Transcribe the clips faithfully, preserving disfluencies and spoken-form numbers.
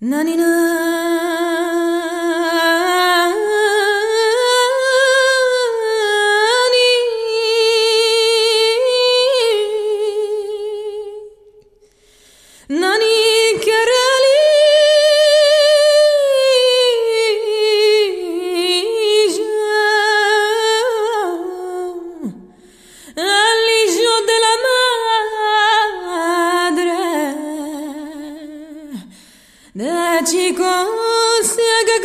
Nanina Nani kereli el hijo de la madre de chicos se haga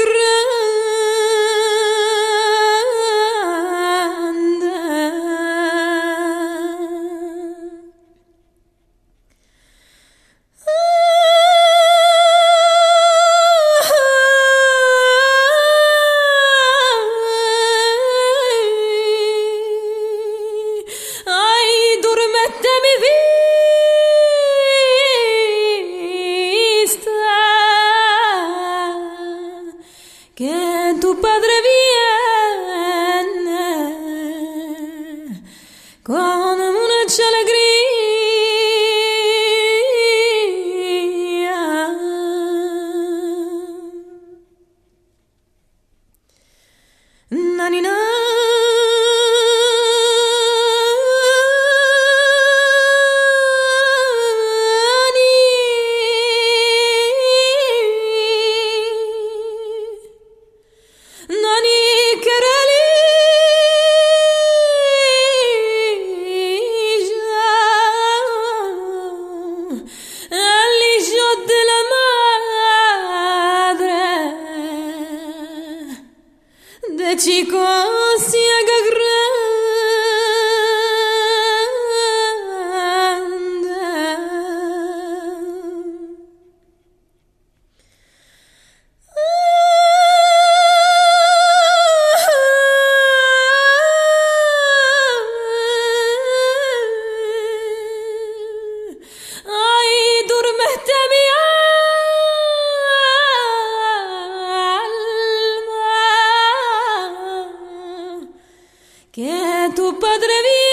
mi vista que tu padre viene con mucha alegría. Nanina de chicos se haga grande. Ay, durmete mi que tu padre vive